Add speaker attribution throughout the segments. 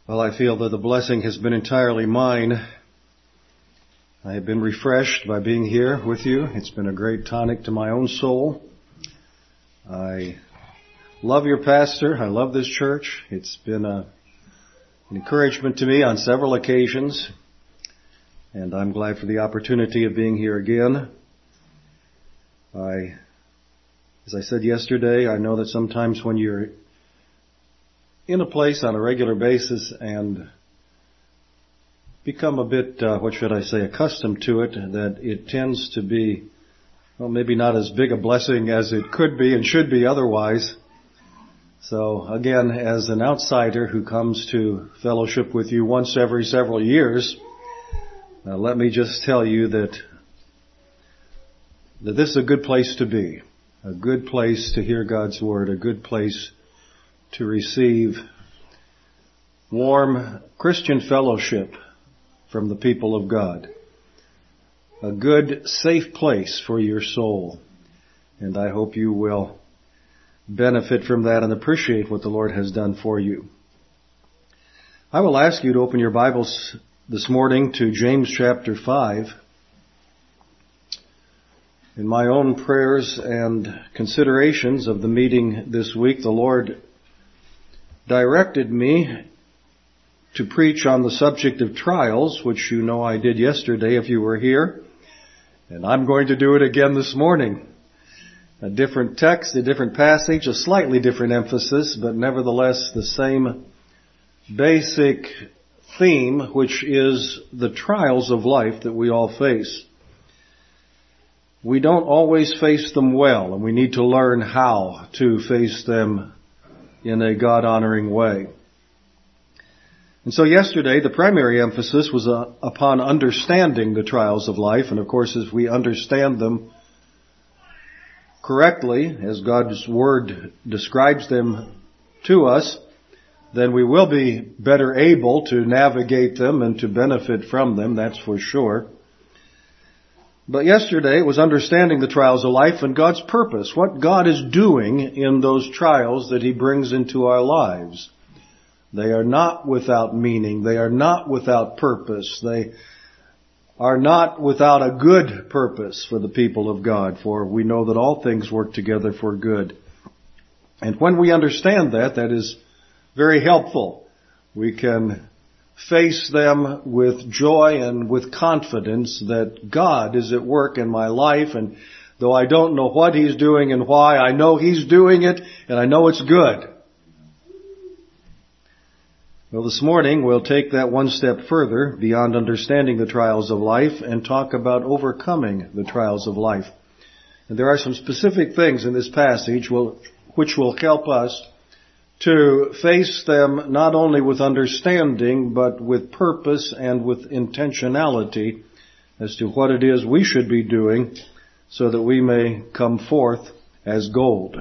Speaker 1: Well, I feel that the blessing has been entirely mine. I have been refreshed by being here with you. It's been a great tonic to my own soul. I love your pastor. I love this church. It's been an encouragement to me on several occasions, and I'm glad for the opportunity of being here again. As I said yesterday, I know that sometimes when you're in a place on a regular basis and become a bit, accustomed to it, that it tends to be, maybe not as big a blessing as it could be and should be otherwise. So again, as an outsider who comes to fellowship with you once every several years, let me just tell you that this is a good place to be, a good place to hear God's Word, a good place to receive warm Christian fellowship from the people of God. A good, safe place for your soul. And I hope you will benefit from that and appreciate what the Lord has done for you. I will ask you to open your Bibles this morning to James chapter 5. In my own prayers and considerations of the meeting this week, the Lord directed me to preach on the subject of trials, which you know I did yesterday if you were here. And I'm going to do it again this morning. A different text, a different passage, a slightly different emphasis, but nevertheless the same basic theme, which is the trials of life that we all face. We don't always face them well, and we need to learn how to face them in a God-honoring way. And so yesterday, the primary emphasis was upon understanding the trials of life. And of course, as we understand them correctly, as God's Word describes them to us, then we will be better able to navigate them and to benefit from them, that's for sure. But yesterday it was understanding the trials of life and God's purpose, what God is doing in those trials that He brings into our lives. They are not without meaning. They are not without purpose. They are not without a good purpose for the people of God, for we know that all things work together for good. And when we understand that, that is very helpful. We can face them with joy and with confidence that God is at work in my life, and though I don't know what He's doing and why, I know He's doing it, and I know it's good. Well, this morning we'll take that one step further beyond understanding the trials of life and talk about overcoming the trials of life. And there are some specific things in this passage which will help us to face them not only with understanding, but with purpose and with intentionality as to what it is we should be doing so that we may come forth as gold.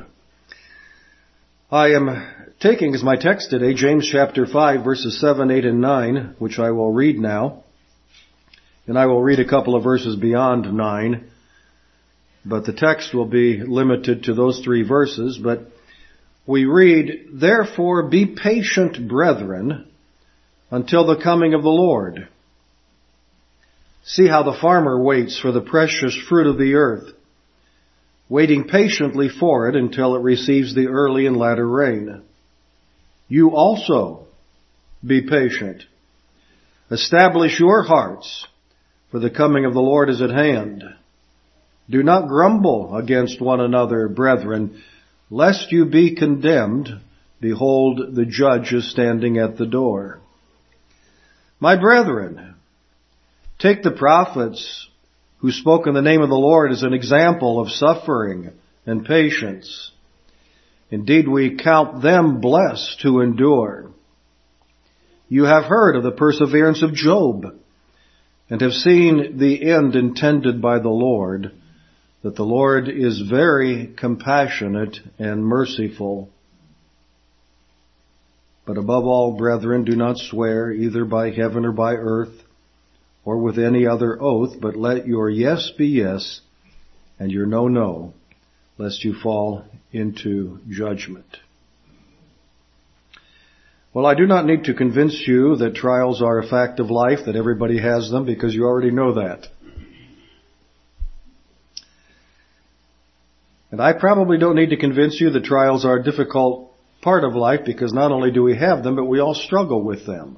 Speaker 1: I am taking as my text today James chapter 5 verses 7, 8, and 9, which I will read now. And I will read a couple of verses beyond 9, but the text will be limited to those 3 verses. But we read, "Therefore be patient, brethren, until the coming of the Lord. See how the farmer waits for the precious fruit of the earth, waiting patiently for it until it receives the early and latter rain. You also be patient. Establish your hearts, for the coming of the Lord is at hand. Do not grumble against one another, brethren, lest you be condemned. Behold, the judge is standing at the door. My brethren, take the prophets who spoke in the name of the Lord as an example of suffering and patience. Indeed, we count them blessed who endure. You have heard of the perseverance of Job, and have seen the end intended by the Lord, that the Lord is very compassionate and merciful. But above all, brethren, do not swear either by heaven or by earth, or with any other oath, but let your yes be yes, and your no, no, lest you fall into judgment." Well, I do not need to convince you that trials are a fact of life, that everybody has them, because you already know that. And I probably don't need to convince you that trials are a difficult part of life, because not only do we have them, but we all struggle with them.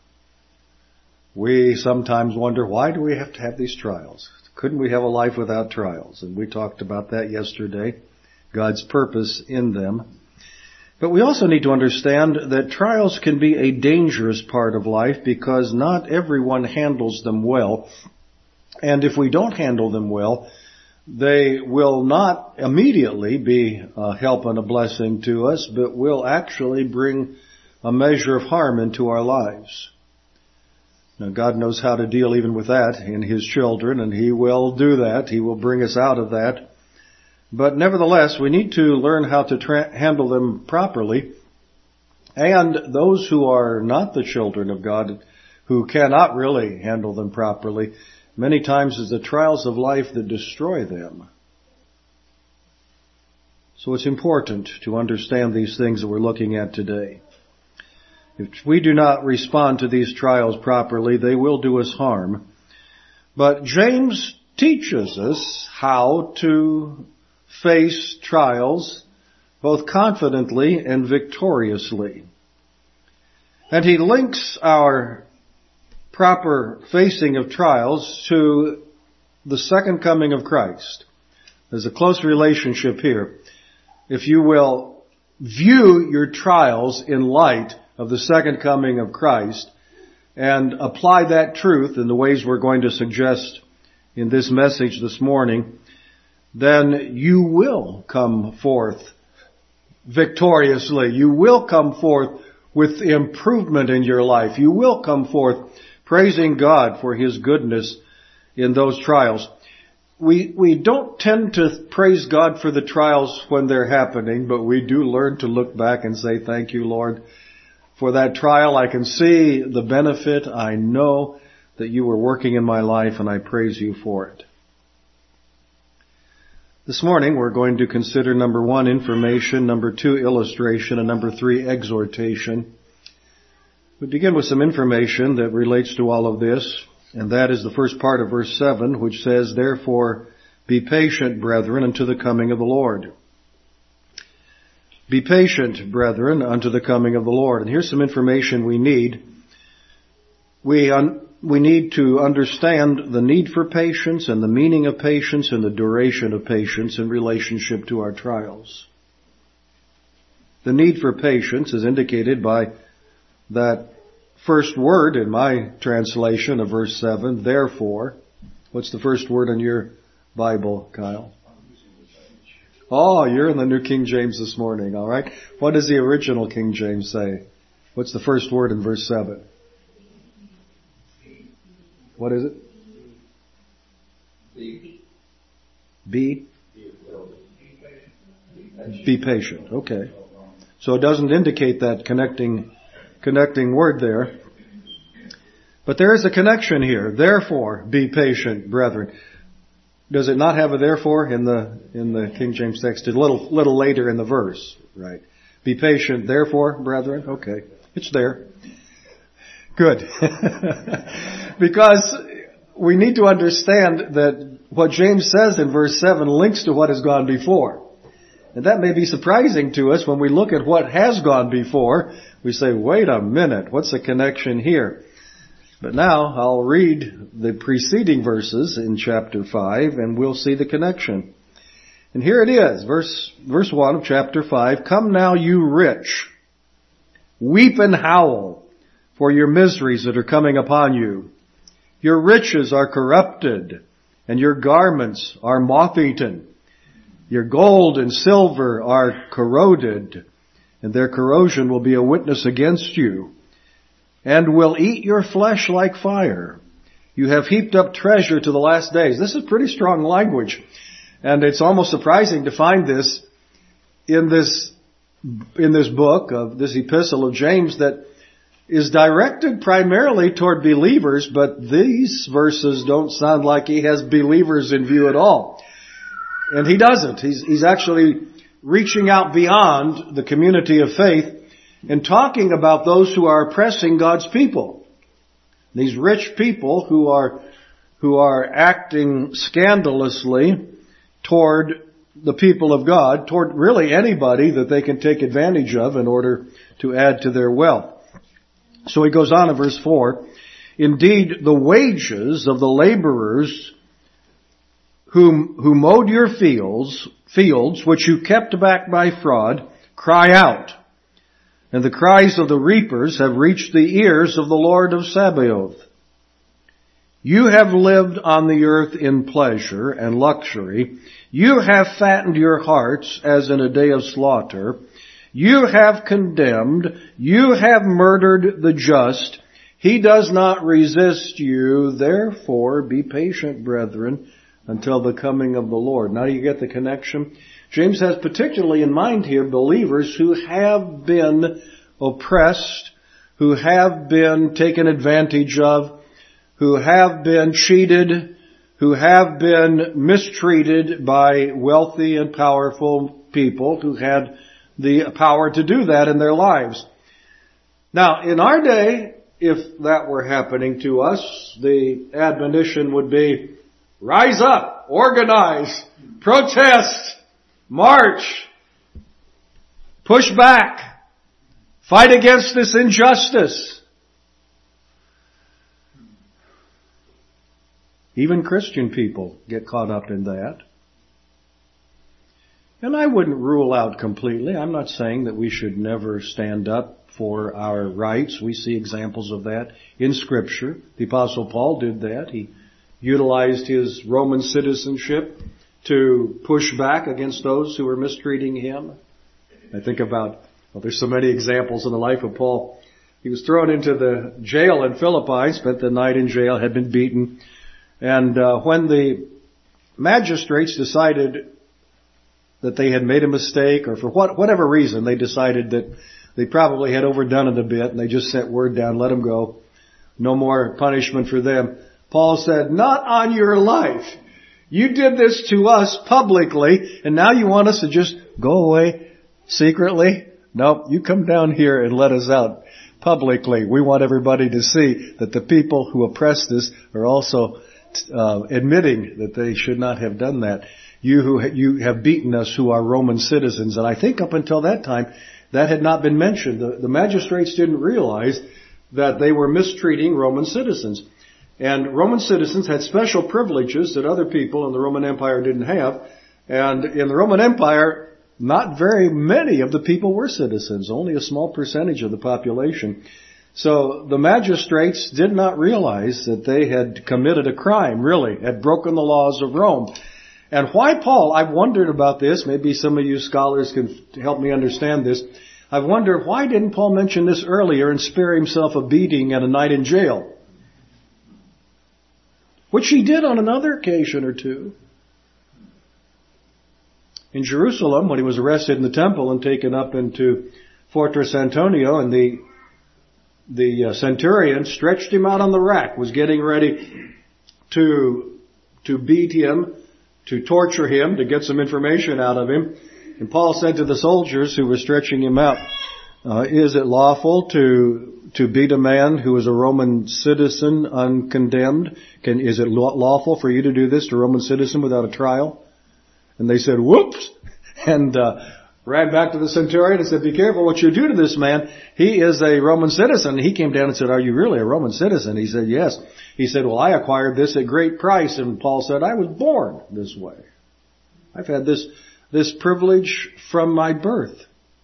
Speaker 1: We sometimes wonder, why do we have to have these trials? Couldn't we have a life without trials? And we talked about that yesterday, God's purpose in them. But we also need to understand that trials can be a dangerous part of life, because not everyone handles them well. And if we don't handle them well, they will not immediately be a help and a blessing to us, but will actually bring a measure of harm into our lives. Now, God knows how to deal even with that in His children, and He will do that. He will bring us out of that. But nevertheless, we need to learn how to handle them properly. And those who are not the children of God, who cannot really handle them properly, many times it's the trials of life that destroy them. So it's important to understand these things that we're looking at today. If we do not respond to these trials properly, they will do us harm. But James teaches us how to face trials both confidently and victoriously. And he links our proper facing of trials to the second coming of Christ. There's a close relationship here. If you will view your trials in light of the second coming of Christ and apply that truth in the ways we're going to suggest in this message this morning, then you will come forth victoriously. You will come forth with improvement in your life. You will come forth praising God for His goodness in those trials. We don't tend to praise God for the trials when they're happening, but we do learn to look back and say, thank you, Lord, for that trial. I can see the benefit. I know that you were working in my life, and I praise you for it. This morning we're going to consider number 1, information, number 2, illustration, and number 3, exhortation. We begin with some information that relates to all of this, and that is the first part of verse 7, which says, therefore be patient, brethren, unto the coming of the Lord. Be patient, brethren, unto the coming of the Lord. And here's some information we need. We need to understand the need for patience and the meaning of patience and the duration of patience in relationship to our trials. The need for patience is indicated by that first word in my translation of verse 7, therefore. What's the first word in your Bible, Kyle? Oh, you're in the New King James this morning, all right. What does the original King James say? What's the first word in verse 7? What is it? Be? Be patient. Okay. So it doesn't indicate that connecting word there. But there is a connection here. Therefore, be patient, brethren. Does it not have a therefore in the King James text? It's a little later in the verse, right? Be patient, therefore, brethren. Okay. It's there. Good. Because we need to understand that what James says in verse 7 links to what has gone before. And that may be surprising to us when we look at what has gone before. We say, wait a minute, what's the connection here? But now I'll read the preceding verses in chapter 5 and we'll see the connection. And here it is, verse 1 of chapter 5. Come now, you rich, weep and howl for your miseries that are coming upon you. Your riches are corrupted, and your garments are moth-eaten. Your gold and silver are corroded, and their corrosion will be a witness against you, and will eat your flesh like fire. You have heaped up treasure to the last days. This is pretty strong language, and it's almost surprising to find this in this book of this epistle of James that is directed primarily toward believers, but these verses don't sound like he has believers in view at all. And he doesn't. He's actually reaching out beyond the community of faith and talking about those who are oppressing God's people. These rich people who are acting scandalously toward the people of God, toward really anybody that they can take advantage of in order to add to their wealth. So he goes on in verse 4, indeed, the wages of the laborers who mowed your fields, which you kept back by fraud, cry out. And the cries of the reapers have reached the ears of the Lord of Sabaoth. You have lived on the earth in pleasure and luxury. You have fattened your hearts as in a day of slaughter. You have condemned. You have murdered the just. He does not resist you. Therefore, be patient, brethren, until the coming of the Lord. Now you get the connection? James has particularly in mind here believers who have been oppressed, who have been taken advantage of, who have been cheated, who have been mistreated by wealthy and powerful people who had the power to do that in their lives. Now, in our day, if that were happening to us, the admonition would be, rise up, organize, protest, march, push back, fight against this injustice. Even Christian people get caught up in that. And I wouldn't rule out completely. I'm not saying that we should never stand up for our rights. We see examples of that in Scripture. The Apostle Paul did that. He utilized his Roman citizenship to push back against those who were mistreating him. I think about, there's so many examples in the life of Paul. He was thrown into the jail in Philippi, spent the night in jail, had been beaten. And when the magistrates decided that they had made a mistake, or for whatever reason, they decided that they probably had overdone it a bit, and they just sent word down, let them go. No more punishment for them. Paul said, not on your life. You did this to us publicly, and now you want us to just go away secretly? Nope, you come down here and let us out publicly. We want everybody to see that the people who oppress this are also admitting that they should not have done that. You have beaten us who are Roman citizens. And I think up until that time, that had not been mentioned. The magistrates didn't realize that they were mistreating Roman citizens. And Roman citizens had special privileges that other people in the Roman Empire didn't have. And in the Roman Empire, not very many of the people were citizens, only a small percentage of the population. So the magistrates did not realize that they had committed a crime, really, had broken the laws of Rome. And why Paul, I've wondered about this, maybe some of you scholars can help me understand this. I've wondered, why didn't Paul mention this earlier and spare himself a beating and a night in jail? Which he did on another occasion or two. In Jerusalem, when he was arrested in the temple and taken up into Fortress Antonia, and the centurion stretched him out on the rack, was getting ready to beat him, to torture him, to get some information out of him. And Paul said to the soldiers who were stretching him out, is it lawful to beat a man who is a Roman citizen uncondemned? Is it lawful for you to do this to a Roman citizen without a trial? And they said, whoops, and ran back to the centurion and said, be careful what you do to this man. He is a Roman citizen. He came down and said, are you really a Roman citizen? He said, yes. He said, well, I acquired this at great price. And Paul said, I was born this way. I've had this privilege from my birth.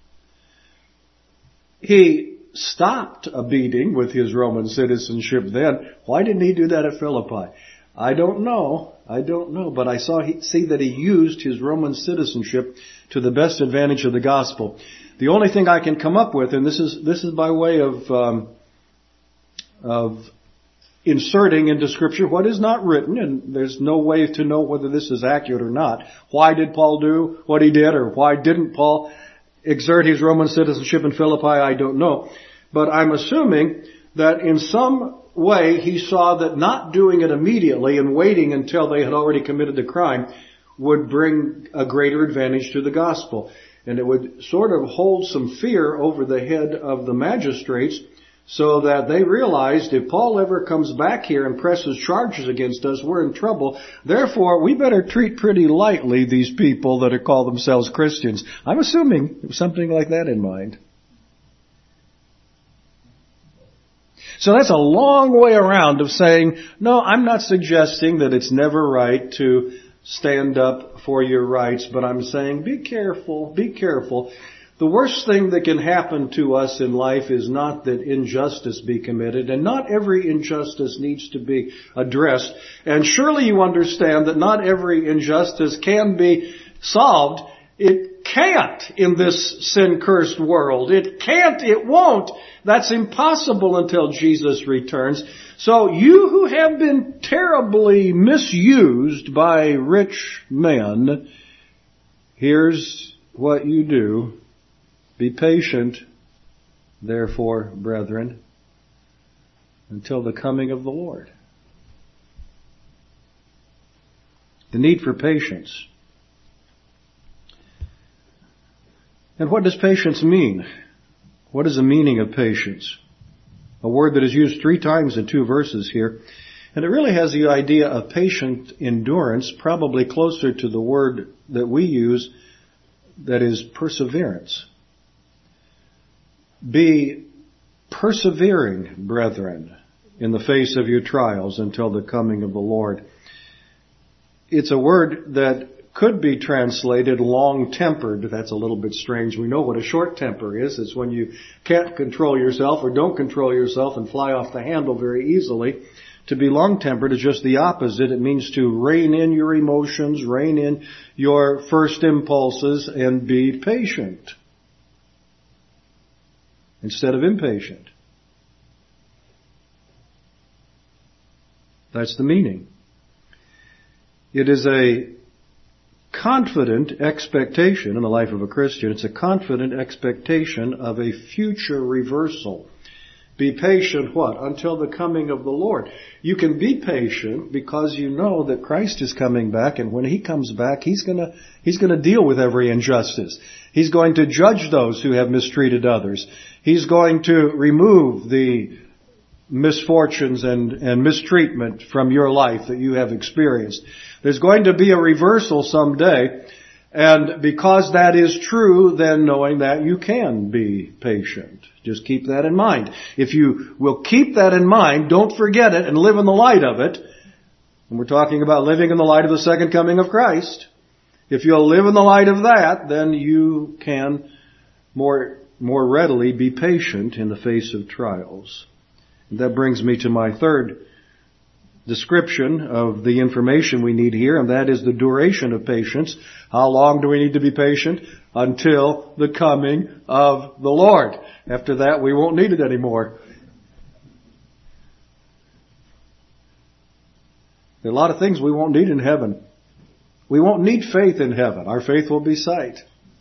Speaker 1: He stopped a beating with his Roman citizenship then. Why didn't he do that at Philippi? I don't know, but I see that he used his Roman citizenship to the best advantage of the gospel. The only thing I can come up with, and this is by way of inserting into Scripture what is not written, and there's no way to know whether this is accurate or not. Why did Paul do what he did, or why didn't Paul exert his Roman citizenship in Philippi? I don't know. But I'm assuming that in some way he saw that not doing it immediately and waiting until they had already committed the crime would bring a greater advantage to the gospel. And it would sort of hold some fear over the head of the magistrates so that they realized if Paul ever comes back here and presses charges against us, we're in trouble. Therefore, we better treat pretty lightly these people that call themselves Christians. I'm assuming it was something like that in mind. So that's a long way around of saying, no, I'm not suggesting that it's never right to stand up for your rights, but I'm saying be careful, be careful. The worst thing that can happen to us in life is not that injustice be committed, and not every injustice needs to be addressed. And surely you understand that not every injustice can be solved. It can't in this sin-cursed world. It can't, it won't. That's impossible until Jesus returns. So you who have been terribly misused by rich men, here's what you do. Be patient, therefore, brethren, until the coming of the Lord. The need for patience. And what does patience mean? What is the meaning of patience? A word that is used 3 times in 2 verses here. And it really has the idea of patient endurance, probably closer to the word that we use, that is perseverance. Be persevering, brethren, in the face of your trials until the coming of the Lord. It's a word that could be translated long-tempered. That's a little bit strange. We know what a short temper is. It's when you can't control yourself or don't control yourself and fly off the handle very easily. To be long-tempered is just the opposite. It means to rein in your emotions, rein in your first impulses, and be patient instead of impatient. That's the meaning. It is a confident expectation in the life of a Christian. It's a confident expectation of a future reversal. Be patient, what? Until the coming of the Lord. You can be patient because you know that Christ is coming back, and when He comes back, He's gonna deal with every injustice. He's going to judge those who have mistreated others. He's going to remove the misfortunes and mistreatment from your life that you have experienced. There's going to be a reversal someday, and because that is true, then knowing that you can be patient. Just keep that in mind. If you will keep that in mind, don't forget it and live in the light of it. And we're talking about living in the light of the second coming of Christ. If you'll live in the light of that, then you can more readily be patient in the face of trials. And that brings me to my third description of the information we need here, and that is the duration of patience. How long do we need to be patient? Until the coming of the Lord. After that, we won't need it anymore. There are a lot of things we won't need in heaven. We won't need faith in heaven. Our faith will be sight.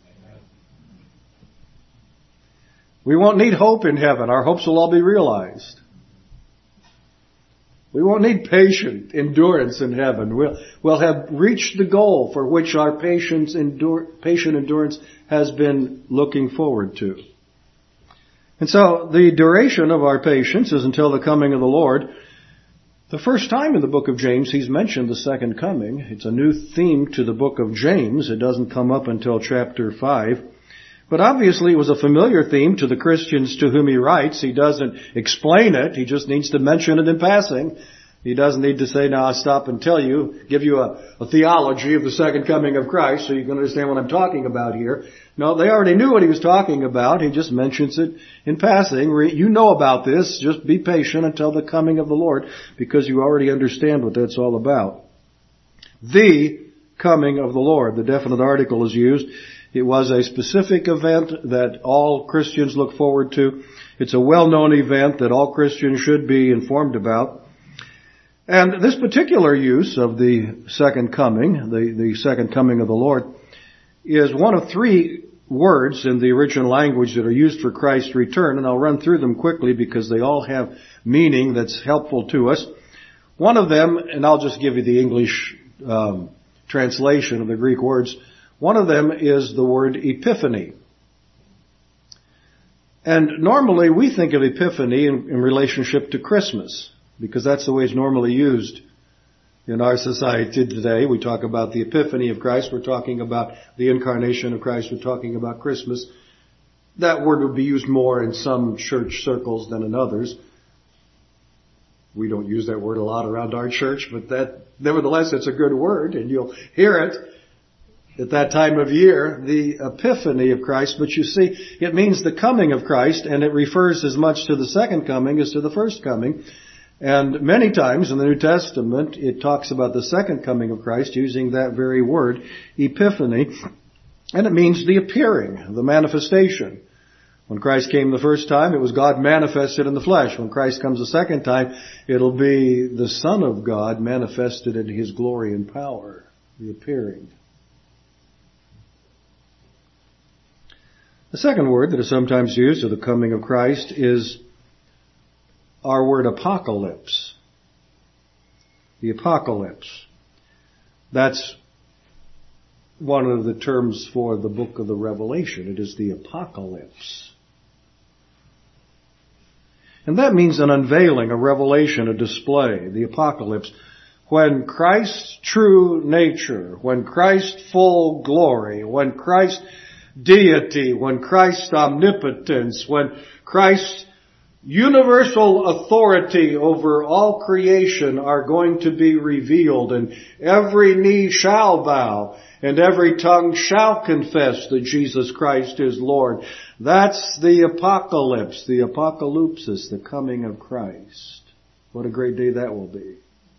Speaker 1: We won't need hope in heaven. Our hopes will all be realized. We won't need patient endurance in heaven. We'll have reached the goal for which our patient endurance has been looking forward to. And so the duration of our patience is until the coming of the Lord. The first time in the book of James He's mentioned the second coming. It's a new theme to the book of James. It doesn't come up until chapter 5. But obviously it was a familiar theme to the Christians to whom he writes. He doesn't explain it. He just needs to mention it in passing. He doesn't need to say, now I'll stop and give you a theology of the second coming of Christ so you can understand what I'm talking about here. No, they already knew what he was talking about. He just mentions it in passing. You know about this. Just be patient until the coming of the Lord because you already understand what that's all about. The coming of the Lord. The definite article is used. It was a specific event that all Christians look forward to. It's a well-known event that all Christians should be informed about. And this particular use of the second coming, the second coming of the Lord, is one of 3 words in the original language that are used for Christ's return. And I'll run through them quickly because they all have meaning that's helpful to us. One of them, and I'll just give you the English translation of the Greek words. One of them is the word Epiphany. And normally we think of Epiphany in relationship to Christmas, because that's the way it's normally used in our society today. We talk about the Epiphany of Christ, we're talking about the incarnation of Christ, we're talking about Christmas. That word would be used more in some church circles than in others. We don't use that word a lot around our church, but nevertheless, it's a good word, and you'll hear it at that time of year, the Epiphany of Christ. But you see, it means the coming of Christ, and it refers as much to the second coming as to the first coming. And many times in the New Testament, it talks about the second coming of Christ using that very word, Epiphany, and it means the appearing, the manifestation. When Christ came the first time, it was God manifested in the flesh. When Christ comes the second time, it'll be the Son of God manifested in His glory and power, the appearing. The second word that is sometimes used of the coming of Christ is our word apocalypse. The apocalypse. That's one of the terms for the book of the Revelation. It is the apocalypse. And that means an unveiling, a revelation, a display, the apocalypse. When Christ's true nature, when Christ's full glory, when Christ's deity, when Christ's omnipotence, when Christ's universal authority over all creation are going to be revealed, and every knee shall bow and every tongue shall confess that Jesus Christ is Lord. That's the apocalypse, the apocalypsis, the coming of Christ. What a great day that will be.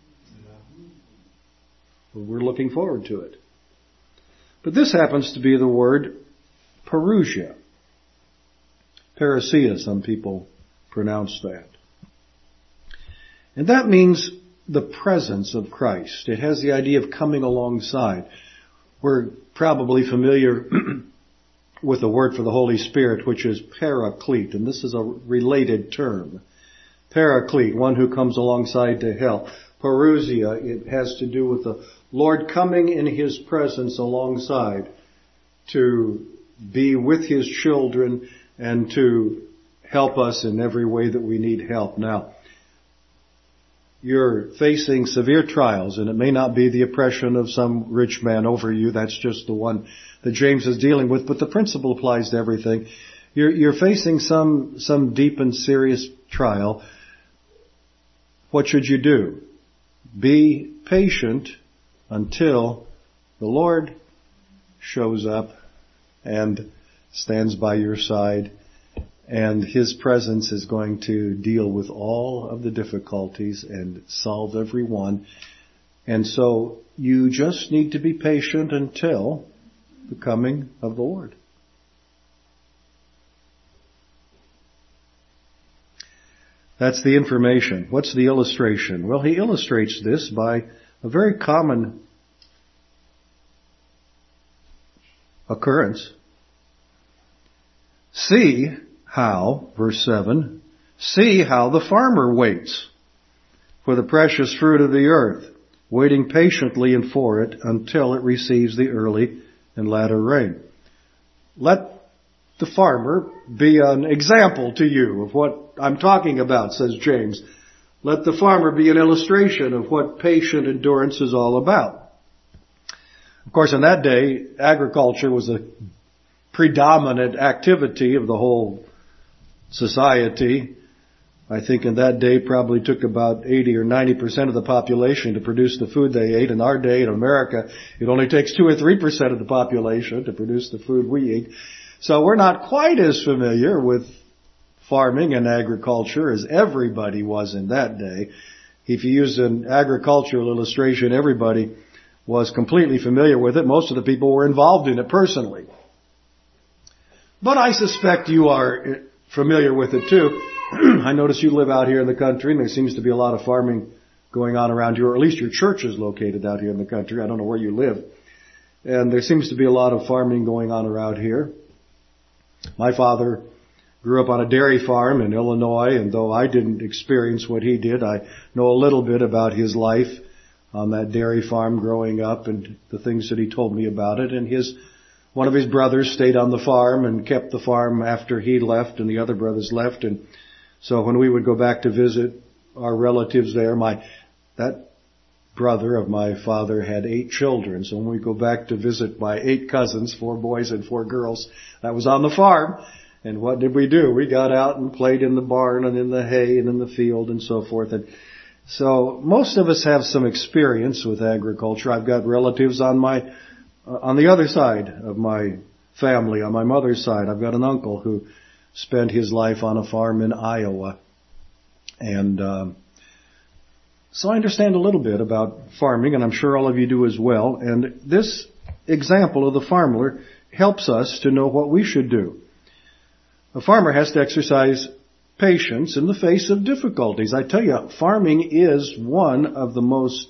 Speaker 1: We're looking forward to it. But this happens to be the word parousia. Parousia, some people pronounce that. And that means the presence of Christ. It has the idea of coming alongside. We're probably familiar with the word for the Holy Spirit, which is paraclete, and this is a related term. Paraclete, one who comes alongside to help. Parousia, it has to do with the Lord coming in His presence alongside to be with His children and to help us in every way that we need help. Now, you're facing severe trials, and it may not be the oppression of some rich man over you. That's just the one that James is dealing with, but the principle applies to everything. You're facing some deep and serious trial. What should you do? Be patient until the Lord shows up and stands by your side, and His presence is going to deal with all of the difficulties and solve every one. And so you just need to be patient until the coming of the Lord. That's the information. What's the illustration? Well, he illustrates this by a very common occurrence. See how, verse 7, see how the farmer waits for the precious fruit of the earth, waiting patiently and for it until it receives the early and latter rain. Let the farmer be an example to you of what I'm talking about, says James. Let the farmer be an illustration of what patient endurance is all about. Of course, in that day, agriculture was a predominant activity of the whole society. I think in that day probably took about 80 or 90% of the population to produce the food they ate. In our day in America, it only takes 2 or 3% of the population to produce the food we eat. So we're not quite as familiar with farming and agriculture as everybody was in that day. If you use an agricultural illustration, everybody was completely familiar with it. Most of the people were involved in it personally. But I suspect you are familiar with it too. I notice you live out here in the country, and there seems to be a lot of farming going on around you, or at least your church is located out here in the country. I don't know where you live. And there seems to be a lot of farming going on around here. My father grew up on a dairy farm in Illinois, and though I didn't experience what he did, I know a little bit about his life on that dairy farm growing up and the things that he told me about it. And his one of his brothers stayed on the farm and kept the farm after he left and the other brothers left. And so when we would go back to visit our relatives there, that brother of my father had 8 children. So when we go back to visit my 8 cousins, 4 boys and 4 girls, that was on the farm. And what did we do? We got out and played in the barn and in the hay and in the field and so forth. And so most of us have some experience with agriculture. I've got relatives on the other side of my family, on my mother's side. I've got an uncle who spent his life on a farm in Iowa. And so I understand a little bit about farming, and I'm sure all of you do as well. And this example of the farmer helps us to know what we should do. A farmer has to exercise patience in the face of difficulties. I tell you, farming is one of the most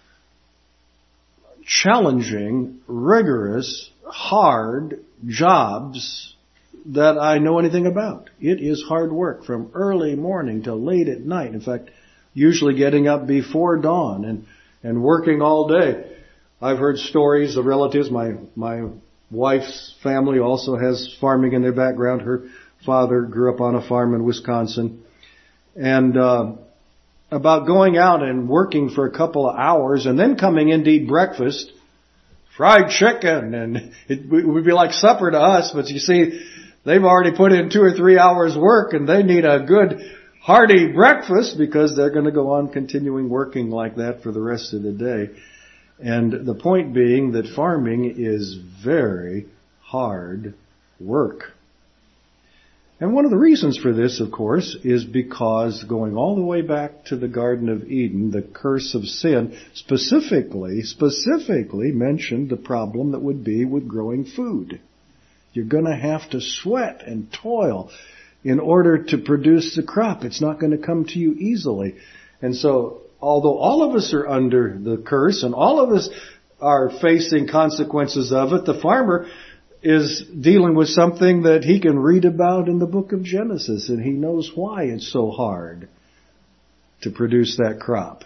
Speaker 1: challenging, rigorous, hard jobs that I know anything about. It is hard work from early morning till late at night. In fact, usually getting up before dawn and working all day. I've heard stories of relatives. My wife's family also has farming in their background. Her father grew up on a farm in Wisconsin. And about going out and working for a couple of hours and then coming in to eat breakfast, fried chicken, and it would be like supper to us, but you see, they've already put in 2 or 3 hours work and they need a good hearty breakfast because they're going to go on continuing working like that for the rest of the day. And the point being that farming is very hard work. And one of the reasons for this, of course, is because going all the way back to the Garden of Eden, the curse of sin specifically mentioned the problem that would be with growing food. You're going to have to sweat and toil in order to produce the crop. It's not going to come to you easily. And so, although all of us are under the curse and all of us are facing consequences of it, the farmer is dealing with something that he can read about in the book of Genesis, and he knows why it's so hard to produce that crop.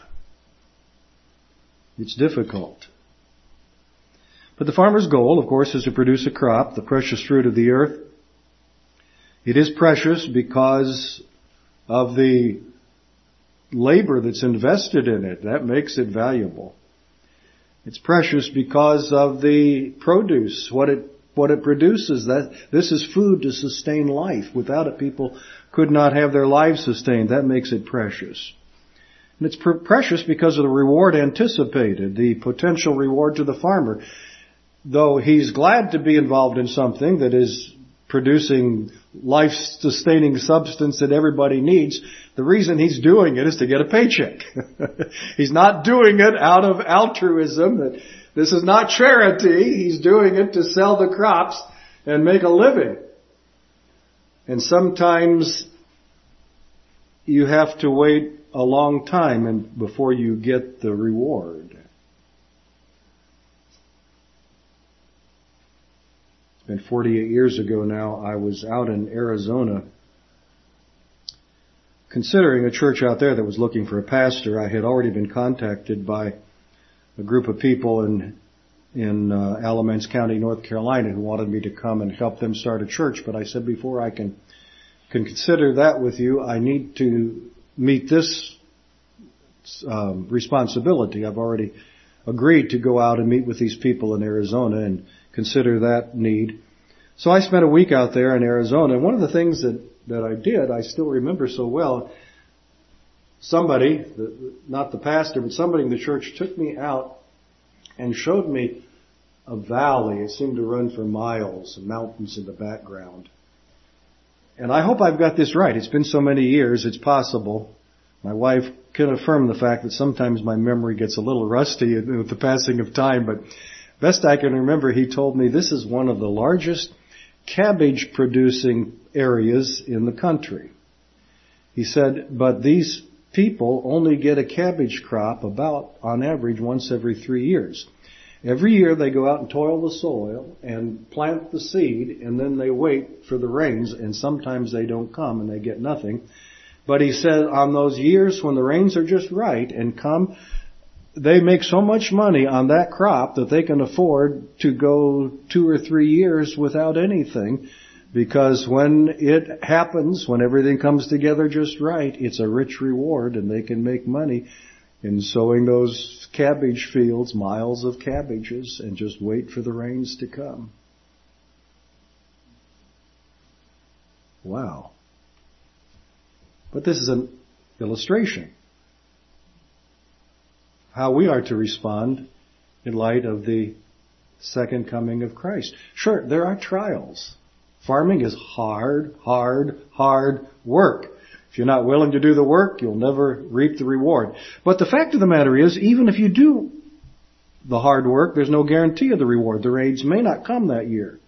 Speaker 1: It's difficult. But the farmer's goal, of course, is to produce a crop, the precious fruit of the earth. It is precious because of the labor that's invested in it. That makes it valuable. It's precious because of the produce, what it produces. That this is food to sustain life. Without it, people could not have their lives sustained. That makes it precious. And it's precious because of the reward anticipated, the potential reward to the farmer. Though he's glad to be involved in something that is producing life-sustaining substance that everybody needs, the reason he's doing it is to get a paycheck. He's not doing it out of altruism. This is not charity. He's doing it to sell the crops and make a living. And sometimes you have to wait a long time before you get the reward. It's been 48 years ago now. I was out in Arizona considering a church out there that was looking for a pastor. I had already been contacted by a group of people in Alamance County, North Carolina, who wanted me to come and help them start a church. But I said, before I can consider that with you, I need to meet this responsibility. I've already agreed to go out and meet with these people in Arizona and consider that need. So I spent a week out there in Arizona, and one of the things that I did, I still remember so well, somebody, not the pastor, but somebody in the church took me out and showed me a valley. It seemed to run for miles, and mountains in the background. And I hope I've got this right. It's been so many years, it's possible. My wife can affirm the fact that sometimes my memory gets a little rusty with the passing of time, but best I can remember, he told me this is one of the largest cabbage producing areas in the country. He said, but these people only get a cabbage crop about, on average, once every 3 years. Every year they go out and toil the soil and plant the seed, and then they wait for the rains, and sometimes they don't come and they get nothing. But he said on those years when the rains are just right and come, they make so much money on that crop that they can afford to go 2 or 3 years without anything, because when it happens, when everything comes together just right, it's a rich reward, and they can make money in sowing those cabbage fields, miles of cabbages, and just wait for the rains to come. Wow. But this is an illustration how we are to respond in light of the second coming of Christ. Sure, there are trials. Farming is hard work. If you're not willing to do the work, you'll never reap the reward. But the fact of the matter is, even if you do the hard work, there's no guarantee of the reward. The rains may not come that year.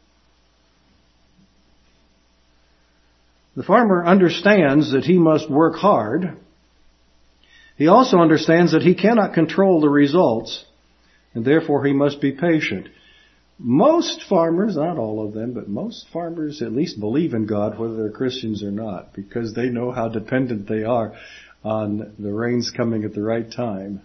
Speaker 1: The farmer understands that he must work hard. He also understands that he cannot control the results, and therefore he must be patient. Most farmers, not all of them, but most farmers at least believe in God, whether they're Christians or not, because they know how dependent they are on the rains coming at the right time.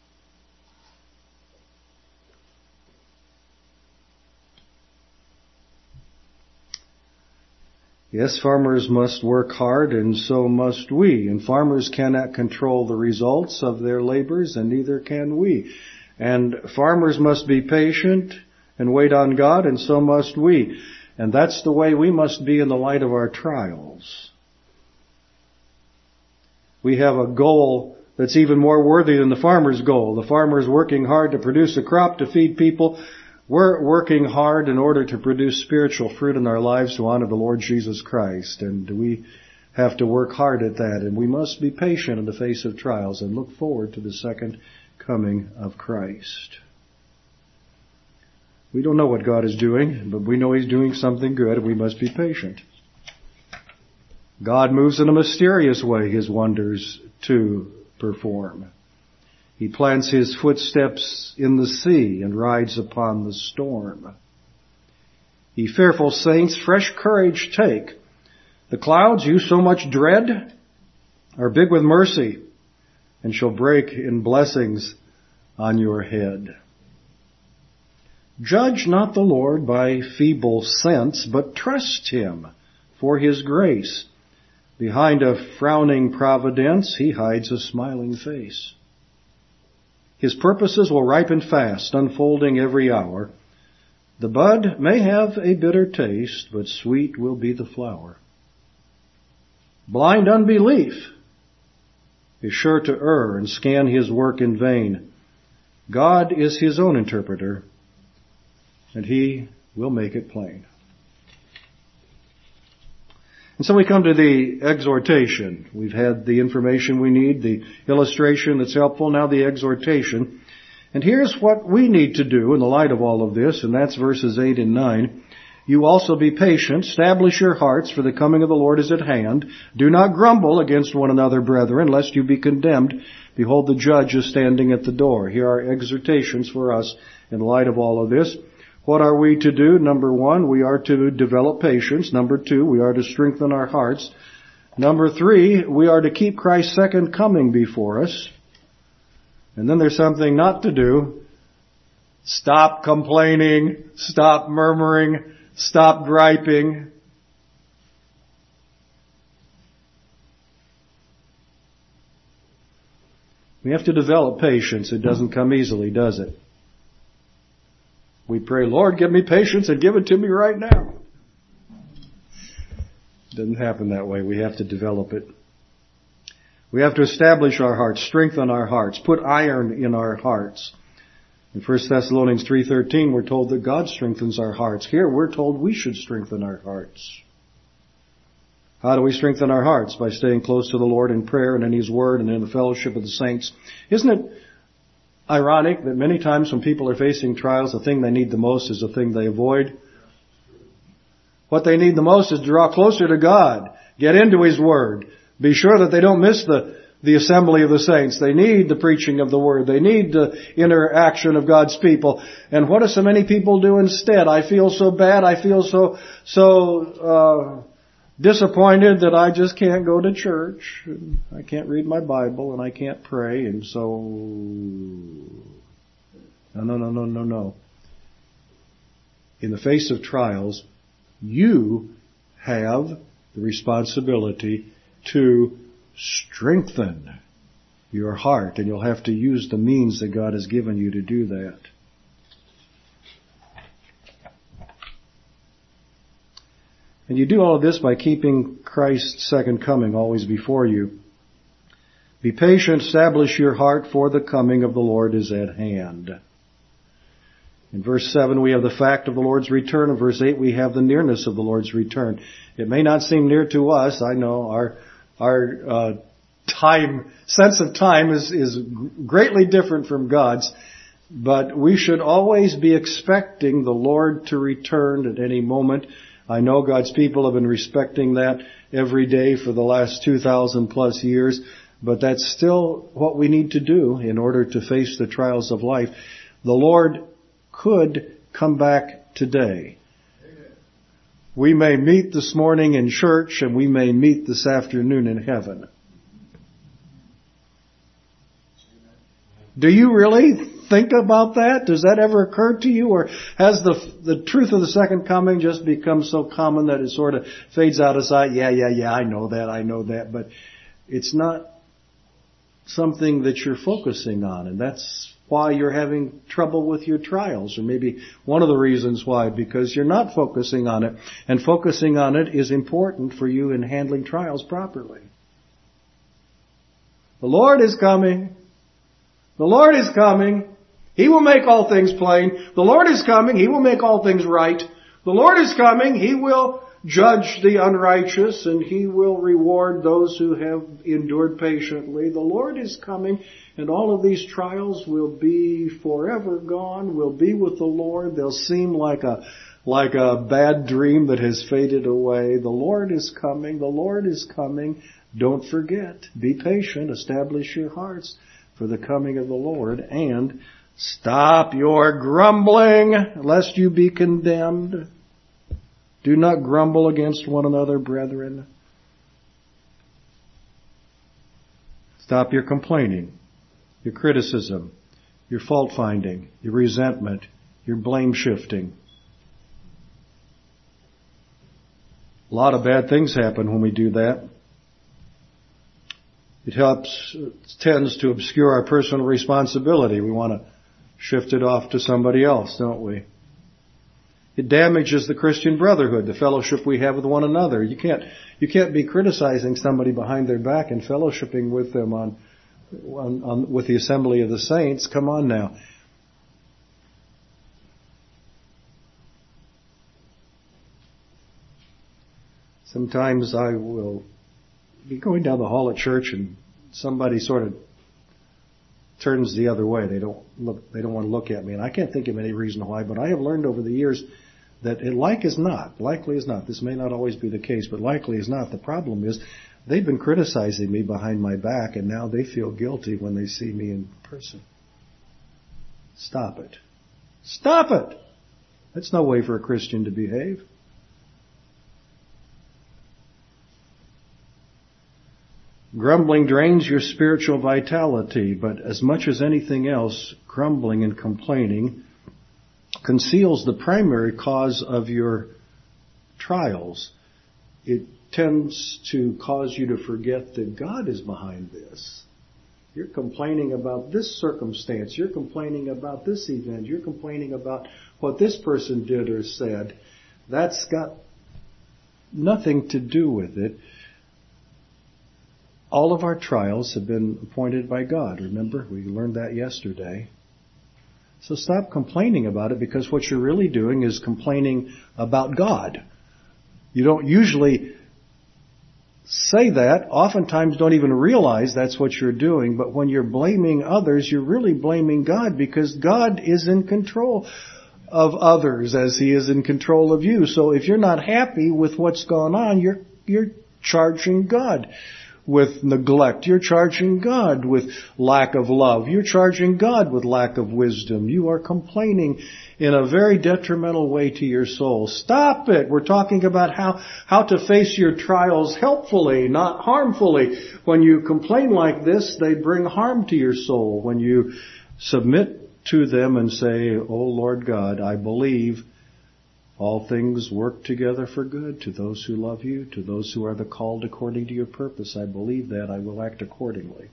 Speaker 1: Yes, farmers must work hard, and so must we. And farmers cannot control the results of their labors, and neither can we. And farmers must be patient and wait on God, and so must we. And that's the way we must be in the light of our trials. We have a goal that's even more worthy than the farmer's goal. The farmer's working hard to produce a crop to feed people. We're working hard in order to produce spiritual fruit in our lives to honor the Lord Jesus Christ. And we have to work hard at that. And we must be patient in the face of trials and look forward to the second coming of Christ. We don't know what God is doing, but we know He's doing something good, and we must be patient. God moves in a mysterious way His wonders to perform. He plants His footsteps in the sea and rides upon the storm. Ye fearful saints, fresh courage take. The clouds you so much dread are big with mercy and shall break in blessings on your head. Judge not the Lord by feeble sense, but trust Him for His grace. Behind a frowning providence, He hides a smiling face. His purposes will ripen fast, unfolding every hour. The bud may have a bitter taste, but sweet will be the flower. Blind unbelief is sure to err and scan His work in vain. God is His own interpreter, and He will make it plain. And so we come to the exhortation. We've had the information we need, the illustration that's helpful, now the exhortation. And here's what we need to do in the light of all of this, and that's verses 8 and 9. You also be patient, establish your hearts, for the coming of the Lord is at hand. Do not grumble against one another, brethren, lest you be condemned. Behold, the judge is standing at the door. Here are exhortations for us in light of all of this. What are we to do? Number 1, we are to develop patience. Number 2, we are to strengthen our hearts. Number 3, we are to keep Christ's second coming before us. And then there's something not to do. Stop complaining. Stop murmuring. Stop griping. We have to develop patience. It doesn't come easily, does it? We pray, Lord, give me patience and give it to me right now. It doesn't happen that way. We have to develop it. We have to establish our hearts, strengthen our hearts, put iron in our hearts. In 1 Thessalonians 3:13, we're told that God strengthens our hearts. Here, we're told we should strengthen our hearts. How do we strengthen our hearts? By staying close to the Lord in prayer and in His Word and in the fellowship of the saints. Isn't it ironic that many times when people are facing trials, the thing they need the most is the thing they avoid? What they need the most is to draw closer to God, get into His Word, be sure that they don't miss the assembly of the saints. They need the preaching of the Word. They need the interaction of God's people. And what do so many people do instead? I feel so bad. I feel so disappointed that I just can't go to church, and I can't read my Bible, and I can't pray, and so... No. In the face of trials, you have the responsibility to strengthen your heart, and you'll have to use the means that God has given you to do that. And you do all of this by keeping Christ's second coming always before you. Be patient, establish your heart, for the coming of the Lord is at hand. In verse 7 we have the fact of the Lord's return. In verse 8 we have the nearness of the Lord's return. It may not seem near to us. I know our sense of time is greatly different from God's. But we should always be expecting the Lord to return at any moment. I know God's people have been respecting that every day for the last 2,000 plus years, but that's still what we need to do in order to face the trials of life. The Lord could come back today. We may meet this morning in church, and we may meet this afternoon in heaven. Do you really think about that? Does that ever occur to you? Or has the truth of the second coming just become so common that it sort of fades out of sight? Yeah, I know that. But it's not something that you're focusing on. And that's why you're having trouble with your trials. Or maybe one of the reasons why, because you're not focusing on it. And focusing on it is important for you in handling trials properly. The Lord is coming. The Lord is coming. He will make all things plain. The Lord is coming. He will make all things right. The Lord is coming. He will judge the unrighteous, and He will reward those who have endured patiently. The Lord is coming, and all of these trials will be forever gone. We'll be with the Lord. They'll seem like a bad dream that has faded away. The Lord is coming. The Lord is coming. Don't forget. Be patient. Establish your hearts for the coming of the Lord, and stop your grumbling, lest you be condemned. Do not grumble against one another, brethren. Stop your complaining, your criticism, your fault finding, your resentment, your blame shifting. A lot of bad things happen when we do that. It tends to obscure our personal responsibility. We want to shift it off to somebody else, don't we? It damages the Christian brotherhood, the fellowship we have with one another. You can't be criticizing somebody behind their back and fellowshipping with them with the assembly of the saints. Come on now. Sometimes I will be going down the hall at church and somebody sort of turns the other way. They don't want to look at me. And I can't think of any reason why, but I have learned over the years that likely is not. This may not always be the case, but likely is not. The problem is they've been criticizing me behind my back, and now they feel guilty when they see me in person. Stop it. Stop it! That's no way for a Christian to behave. Grumbling drains your spiritual vitality, but as much as anything else, grumbling and complaining conceals the primary cause of your trials. It tends to cause you to forget that God is behind this. You're complaining about this circumstance. You're complaining about this event. You're complaining about what this person did or said. That's got nothing to do with it. All of our trials have been appointed by God. Remember, we learned that yesterday. So stop complaining about it, because what you're really doing is complaining about God. You don't usually say that. Oftentimes don't even realize that's what you're doing. But when you're blaming others, you're really blaming God, because God is in control of others as He is in control of you. So if you're not happy with what's gone on, you're charging God with neglect. You're charging God with lack of love. You're charging God with lack of wisdom. You are complaining in a very detrimental way to your soul. Stop it. We're talking about how to face your trials helpfully, not harmfully. When you complain like this, they bring harm to your soul. When you submit to them and say, "Oh Lord God, I believe all things work together for good to those who love you, to those who are the called according to your purpose. I believe that. I will act accordingly."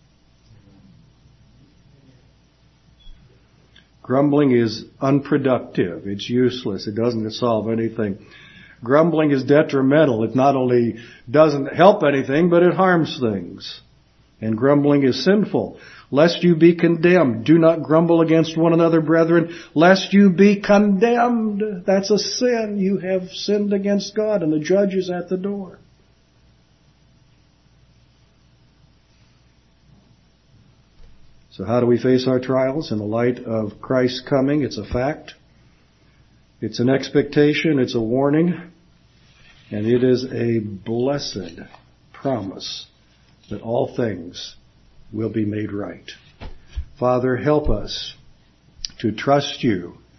Speaker 1: Grumbling is unproductive. It's useless. It doesn't solve anything. Grumbling is detrimental. It not only doesn't help anything, but it harms things. And grumbling is sinful. Lest you be condemned. Do not grumble against one another, brethren, lest you be condemned. That's a sin. You have sinned against God, and the judge is at the door. So how do we face our trials in the light of Christ's coming? It's a fact. It's an expectation. It's a warning. And it is a blessed promise that all things will be made right. Father, help us to trust you